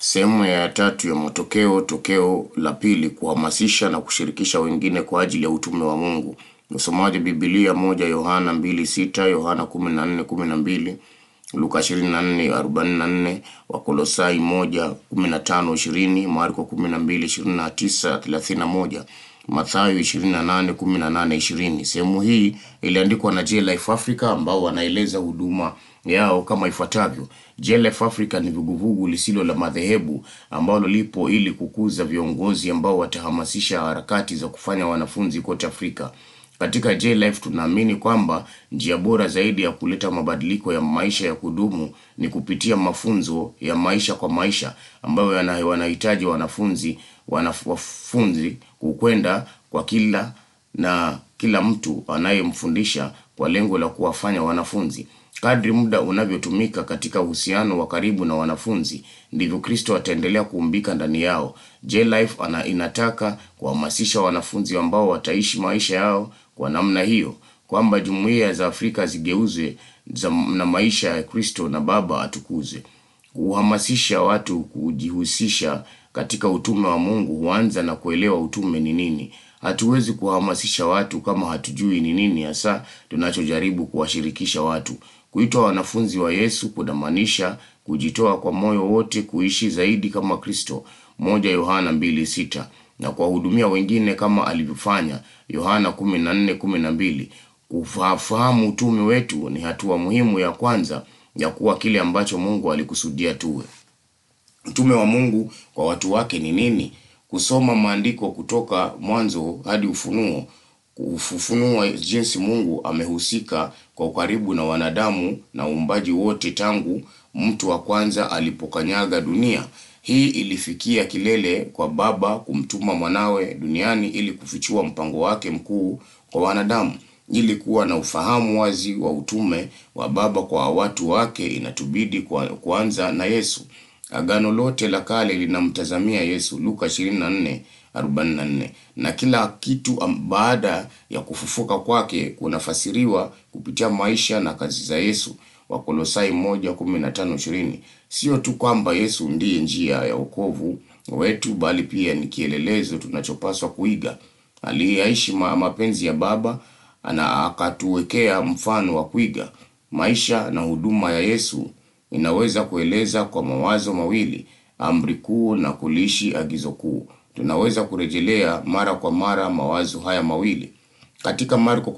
Sehemu ya tatu ya tokeo la pili: kuhamasisha na kushirikisha wengine kwa ajili ya utume wa Mungu. Usomaji Biblia: 1 Yohana 2:6, Yohana 14:12, Luka 24:44, Wakolosai 1:15-20, Marko 12:29-31, Mathayo 28:18-20. Sehemu hii iliandikwa na J-Life Africa ambao wanaeleza huduma yao kama ifuatavyo. J-Life Africa ni vuguvugu lisilo la madhehebu ambalo lipo ili kukuza viongozi ambao watahamasisha harakati za kufanya wanafunzi kote Afrika. Katika J-Life tunaamini kwamba njia bora zaidi ya kuleta mabadiliko ya maisha ya kudumu ni kupitia mafunzo ya maisha kwa maisha ambayo wanahitaji wanafunzi kukwenda kwa kila mtu anayemfundisha kwa lengo la kuwafanya wanafunzi. Kadri muda unavyotumika katika uhusiano wa karibu na wanafunzi, ndivyo Kristo ataendelea kuumbika ndani yao. J-Life inataka kuhamasisha wanafunzi ambao wataishi maisha yao kwa namna hiyo, kwamba jumuiya za Afrika zigeuzwe na maisha ya Kristo na Baba atukuzwe. Kuhamasisha watu kujihusisha katika utume wa Mungu huanza na kuelewa utume ni nini. Hatuwezi kuhamasisha watu kama hatujui ni nini hasa tunachojaribu kuwashirikisha watu. Kuitwa wanafunzi wa Yesu kunamaanisha kujitoa kwa moyo wote kuishi zaidi kama Kristo, 1 Yohana 2:6, na kuwahudumia wengine kama alivyofanya, Yohana 14:12. Kufahamu utume wetu ni hatua muhimu ya kwanza ya kuwa kile ambacho Mungu alikusudia tuwe. Utume wa Mungu kwa watu wake ni nini? Kusoma maandiko kutoka Mwanzo hadi Ufunuo kufunua jinsi Mungu amehusika kwa ukaribu na wanadamu na uumbaji wote tangu mtu wa kwanza alipokanyaga dunia. Hii ilifikia kilele kwa Baba kumtuma mwanawe duniani ili kufichua mpango wake mkuu kwa wanadamu. Ili kuwa na ufahamu wazi wa utume wa Baba kwa watu wake, inatubidi kuanza na Yesu. Agano lote la kale linamtazamia Yesu, Luka 24:44, na kila kitu baada ya kufufuka kwake kunafasiriwa kupitia maisha na kazi za Yesu, Wakolosai 1:15-20. Sio tu kwamba Yesu ndiye njia ya wokovu wetu, bali pia ni kielelezo tunachopaswa kuiga. Aliyeishi mapenzi ya Baba akatuwekea mfano wa kuiga. Maisha na huduma ya Yesu inaweza kueleza kwa mawazo mawili: amri kuu na kuliishi agizo kuu. Tunaweza kurejelea mara kwa mara mawazo haya mawili. Katika Marko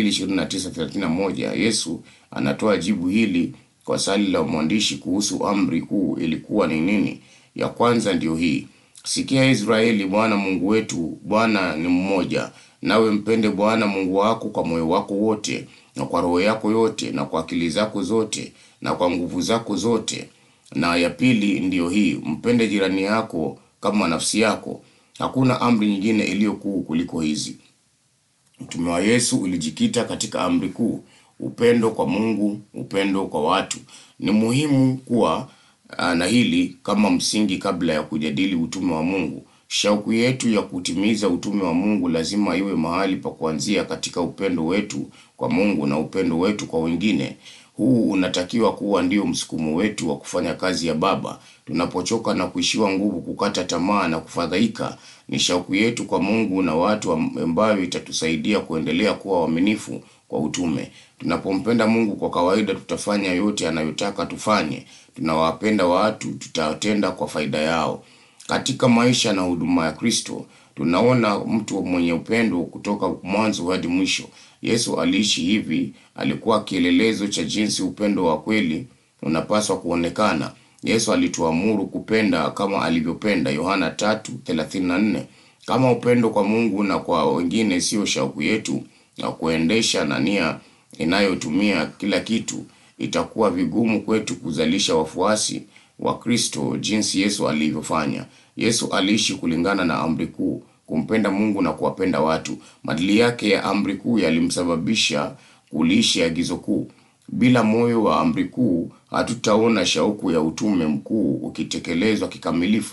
12:29-31, Yesu anatoa jibu hili kwa swali la mwandishi kuhusu amri kuu ilikuwa ni nini. Ya kwanza ndio hii: sikia Israeli, Bwana Mungu wetu, Bwana ni mmoja. Nawe mpende Bwana Mungu wako kwa moyo wako wote, na kwa roho yako yote, na kwa akili zako zote, na kwa nguvu zako zote. Na ya pili ndio hii: mpende jirani yako kama nafsi yako. Hakuna amri nyingine iliyo kuu kuliko hizi. Utume wa Yesu ulijikita katika amri kuu: upendo kwa Mungu, upendo kwa watu. Ni muhimu kuwa na hili kama msingi kabla ya kujadili utume wa Mungu. Shauku yetu ya kutimiza utume wa Mungu lazima iwe mahali pa kuanzia katika upendo wetu kwa Mungu na upendo wetu kwa wengine. Huu unatakiwa kuwa ndio msukumo wetu wa kufanya kazi ya Baba. Tunapochoka na kuishiwa nguvu, kukata tamaa na kufadhaika, ni shauku yetu kwa Mungu na watu ambayo itatusaidia kuendelea kuwa waaminifu kwa utume. Tunapompenda Mungu kwa kawaida, tutafanya yote anayotaka tufanye. Tunawapenda watu, tutatenda kwa faida yao. Katika maisha na huduma ya Kristo, tunaona mtu mwenye upendo kutoka mwanzo hadi mwisho. Yesu aliishi hivi. Alikuwa kielelezo cha jinsi upendo wa kweli unapaswa kuonekana. Yesu alituamuru kupenda kama alivyopenda, Yohana 3:34. Kama upendo kwa Mungu na kwa wengine sio shauku yetu na kuendesha na nia inayotumia kila kitu, itakuwa vigumu kwetu kuzalisha wafuasi wa Kristo jinsi Yesu alivyofanya. Yesu aliishi kulingana na amri kuu: kumpenda Mungu na kuwapenda watu. Maadili yake ya amri kuu yalimsababisha kuliishi agizo kuu. Bila moyo wa amri kuu, hatutaona shauku ya utume mkuu ukitekelezwa kikamilifu.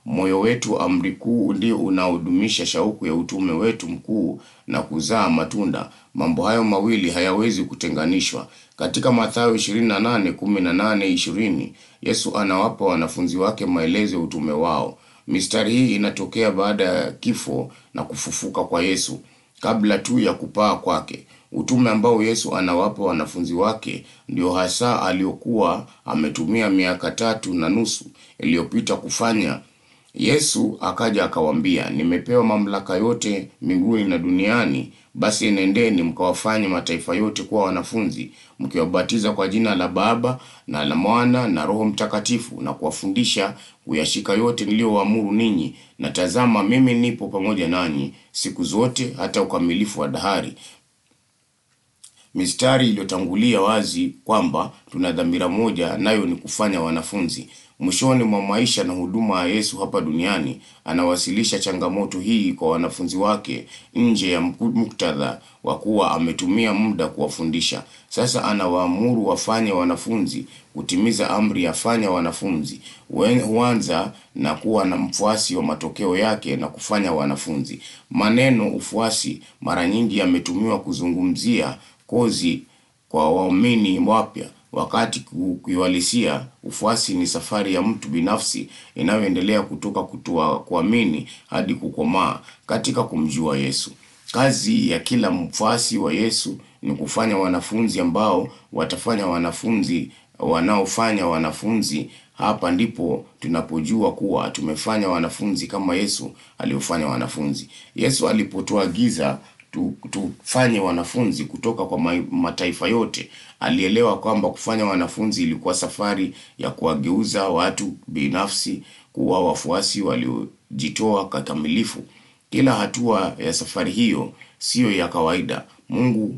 Moyo wetu amri kuu ndio unaodumisha shauku ya utume wetu mkuu na kuzaa matunda. Mambo hayo mawili hayawezi kutenganishwa. Katika Mathayo 28:18-20, Yesu anawapa wanafunzi wake maelezo ya utume wao. Mistari hii inatokea baada ya kifo na kufufuka kwa Yesu, kabla tu ya kupaa kwake. Utume ambao Yesu anawapa wanafunzi wake ndio hasa aliokuwa ametumia miaka 3.5 iliyopita kufanya. Yesu akaja akawaambia, nimepewa mamlaka yote mbinguni na duniani, basi enendeni mkawafanye mataifa yote kuwa wanafunzi, mkiwabatiza kwa jina la Baba na la Mwana na Roho Mtakatifu, na kuwafundisha kuyashika yote niliyowaamuru ninyi, na tazama mimi nipo pamoja nanyi siku zote hata ukamilifu wa dahari. Mistari iliyotangulia wazi kwamba tuna dhamira moja, nayo ni kufanya wanafunzi. Mwishoni mwa maisha na huduma ya Yesu hapa duniani, anawasilisha changamoto hii kwa wanafunzi wake nje ya muktadha wa kuwa ametumia muda kuwafundisha. Sasa anawaamuru wafanye wanafunzi. Kutimiza amri ya fanya wanafunzi huanza na kuwa na mfuasi wa matokeo yake na kufanya wanafunzi. Maneno ufuasi mara nyingi yametumiwa kuzungumzia kozi kwa waumini wapya, wakati kuiwalisia ufuasi ni safari ya mtu binafsi inayoendelea kutoka kuamini hadi kukomaa katika kumjua Yesu. Kazi ya kila mfuasi wa Yesu ni kufanya wanafunzi ambao watafanya wanafunzi wanaofanya wanafunzi. Hapa ndipo tunapojua kuwa tumefanya wanafunzi kama Yesu aliofanya wanafunzi. Yesu alipotuagiza tufanye wanafunzi kutoka kwa mataifa yote, alielewa kwamba kufanya wanafunzi ilikuwa safari ya kuwageuza watu binafsi kuwa wafuasi waliojitoa kikamilifu. Kila hatua ya safari hiyo sio ya kawaida. Mungu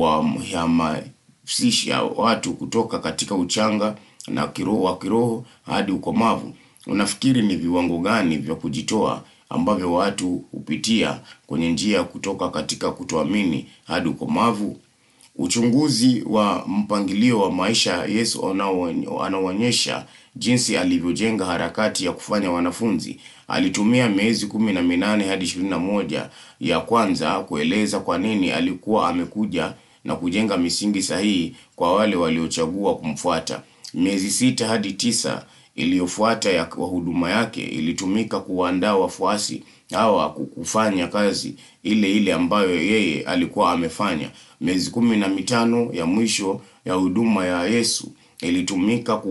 huwahamasisha watu kutoka katika uchanga na kiroho hadi ukomavu. Unafikiri ni viwango gani vya kujitoa ambavyo watu hupitia kwenye njia kutoka katika kutoamini hadi ukomavu? Uchunguzi wa mpangilio wa maisha Yesu anaonyesha jinsi alivyojenga harakati ya kufanya wanafunzi. Alitumia miezi 18 hadi 21 ya kwanza kueleza kwa nini alikuwa amekuja na kujenga misingi sahihi kwa wale waliochagua kumfuata. Miezi 6 hadi 9 iliyofuata ya huduma yake ilitumika kuandaa wafuasi hawa kufanya kazi ile ambayo yeye alikuwa amefanya. Miezi 15 ya mwisho ya huduma ya Yesu ilitumika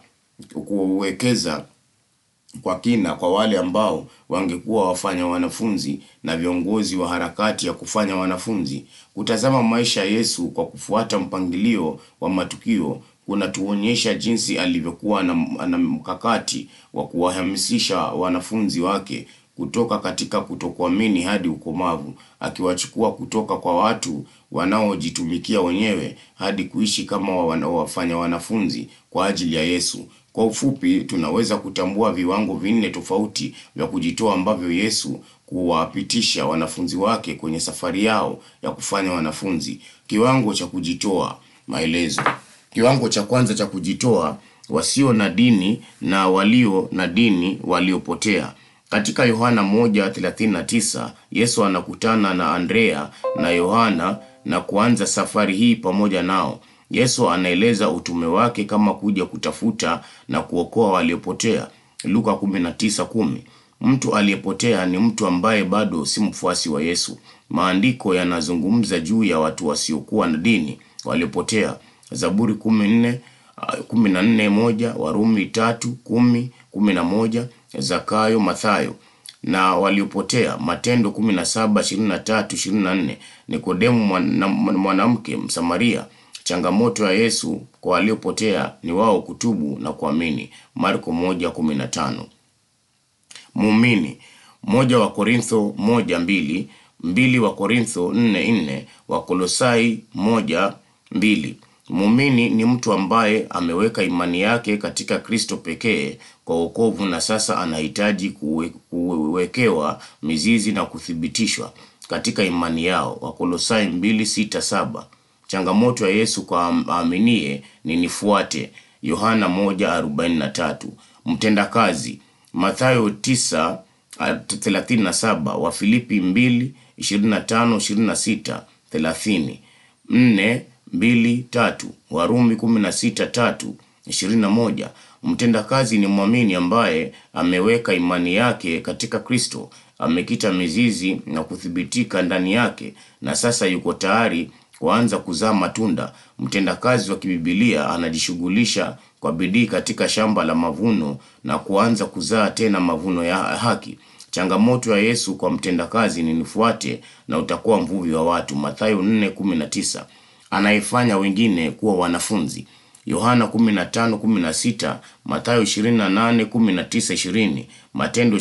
kuwekeza kwa kina kwa wale ambao wangekuwa wafanya wanafunzi na viongozi wa harakati ya kufanya wanafunzi. Kutazama maisha ya Yesu kwa kufuata mpangilio wa matukio kunatuonyesha jinsi alivyokuwa na mkakati wa kuwahamasisha wanafunzi wake kutoka katika kutokuamini hadi ukomavu, akiwachukua kutoka kwa watu wanaojitumikia wenyewe hadi kuishi kama wafanya wanafunzi kwa ajili ya Yesu. Kwa ufupi, tunaweza kutambua viwango 4 tofauti vya kujitoa ambavyo Yesu kuwapitisha wanafunzi wake kwenye safari yao ya kufanya wanafunzi. Kiwango cha kujitoa. Maelezo. Kiwango cha kwanza cha kujitoa: wasio na dini na walio na dini waliopotea. Katika Yohana 1:39, Yesu anakutana na Andrea na Yohana na kuanza safari hii pamoja nao. Yesu anaeleza utume wake kama kuja kutafuta na kuokoa waliopotea. Luka 19:10. Mtu aliyepotea ni mtu ambaye bado si mfuasi wa Yesu. Maandiko yanazungumza juu ya watu wasiokuwa na dini waliopotea. Zaburi 14:1, Warumi 3:10-11, Zakayo, Mathayo. Na waliopotea, Matendo 17:23-24, Nikodemu mwanamke Msamaria. Changamoto ya Yesu kwa waliopotea ni wao kutubu na kuamini. Marko 1:15. Muumini: 1 Wakorintho 1:2, 2 Wakorintho 4:4, Wakolosai 1:2. Muumini ni mtu ambaye ameweka imani yake katika Kristo pekee kwa wokovu na sasa anahitaji kuwekewa mizizi na kuthibitishwa katika imani yao. Wakolosai 2:6-7. Changamoto ya Yesu kwa aaminie ni nifuate. Yohana 1:43. Mtendakazi: Mathayo 9:37, Wafilipi 2:25-26, 30, 4:2-3, Warumi 16:3-21. Mtendakazi ni mwamini ambaye ameweka imani yake katika Kristo, amekita mizizi na kuthibitika ndani yake, na sasa yuko tayari kuanza kuzaa matunda. Mtendakazi wa kibibilia anajishughulisha kwa bidii katika shamba la mavuno na kuanza kuzaa tena mavuno ya haki. Changamoto ya Yesu kwa mtendakazi ni nifuate na utakuwa mvuvi wa watu. Mathayo 4:19. Anayefanya wengine kuwa wanafunzi. Yohana 15:16, Mathayo 28:19-20, Matendo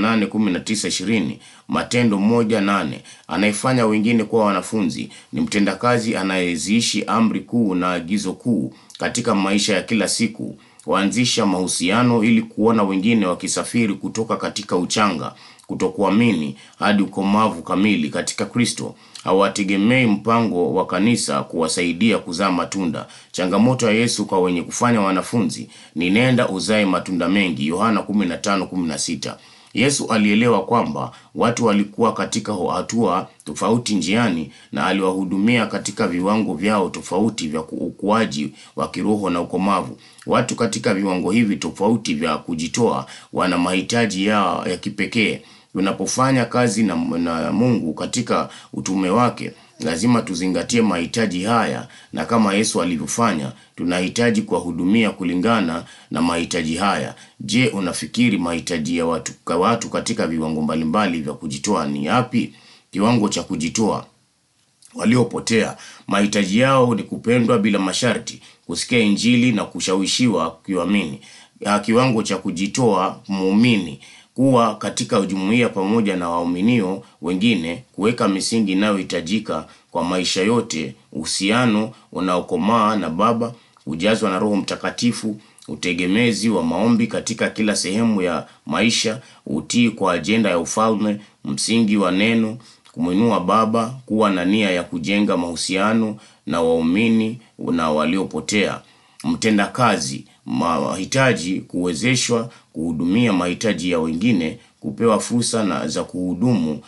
28:19-20, Matendo 1:8. Anayefanya wengine kuwa wanafunzi ni mtendakazi anayeziishi amri kuu na agizo kuu katika maisha ya kila siku. Waanzisha mahusiano ili kuona wengine wakisafiri kutoka katika uchanga, kutokuamini hadi ukomavu kamili katika Kristo. Hawategemei mpango wa kanisa kuwasaidia kuzaa matunda. Changamoto ya Yesu kwa wenye kufanya wanafunzi ni nenda uzae matunda mengi. Yohana 15:16. Yesu alielewa kwamba watu walikuwa katika hatua tofauti njiani na aliwahudumia katika viwango vyao tofauti vya ukuaji wa kiroho na ukomavu. Watu katika viwango hivi tofauti vya kujitoa wana mahitaji yao ya kipekee. Tunapofanya kazi na Mungu katika utume wake, lazima tuzingatie mahitaji haya, na kama Yesu alivyofanya, tunahitaji kuwahudumia kulingana na mahitaji haya. Je, unafikiri mahitaji ya watu katika viwango mbalimbali vya kujitoa ni yapi? Kiwango cha kujitoa. Waliopotea, mahitaji yao ni kupendwa bila masharti, kusikia Injili na kushawishiwa kuamini. Kiwango cha kujitoa muumini, kuwa katika jumuiya pamoja na waaminio wengine, kuweka misingi inayohitajika kwa maisha yote, uhusiano unaokomaa na Baba, kujazwa na Roho Mtakatifu, utegemezi wa maombi katika kila sehemu ya maisha, utii kwa ajenda ya ufalme, msingi wa neno, kumwinua Baba, kuwa na nia ya kujenga mahusiano na waumini na waliopotea. Mtendakazi, mahitaji kuwezeshwa kuhudumia mahitaji ya wengine, kupewa fursa na za kuhudumu,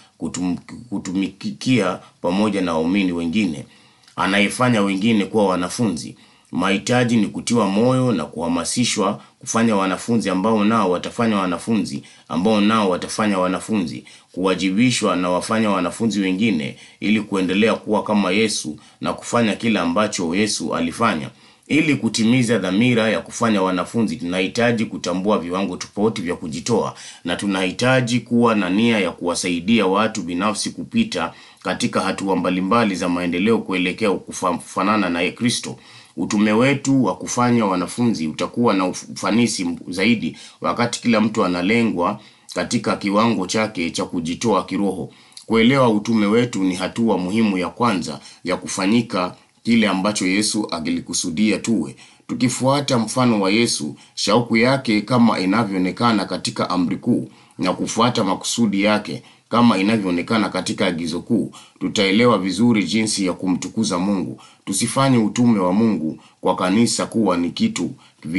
kutumikia pamoja na waumini wengine. Anayefanya wengine kuwa wanafunzi, mahitaji ni kutiwa moyo na kuhamasishwa kufanya wanafunzi ambao nao watafanya wanafunzi, ambao nao watafanya wanafunzi, kuwajibishwa na wafanya wanafunzi wengine ili kuendelea kuwa kama Yesu na kufanya kila ambacho Yesu alifanya. Ili kutimiza dhamira ya kufanya wanafunzi, tunahitaji kutambua viwango tofauti vya kujitoa, na tunahitaji kuwa na nia ya kuwasaidia watu binafsi kupita katika hatua mbalimbali za maendeleo kuelekea kufanana na Kristo. Utume wetu wa kufanya wanafunzi utakuwa na ufanisi zaidi wakati kila mtu analengwa katika kiwango chake cha kujitoa kiroho. Kuelewa utume wetu ni hatua muhimu ya kwanza ya kufanyika kile ambacho Yesu alikusudia tuwe. Tukifuata mfano wa Yesu, shauku yake kama inavyoonekana katika amri kuu, na kufuata makusudi yake kama inavyoonekana katika agizo kuu, tutaelewa vizuri jinsi ya kumtukuza Mungu. Tusifanye utume wa Mungu kwa kanisa kuwa ni kitu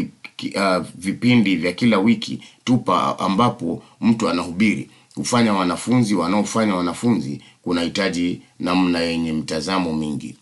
vipindi vya kila wiki tupa ambapo mtu anahubiri. Kufanya wanafunzi wanaofanya wanafunzi kunahitaji namna yenye mtazamo mingi.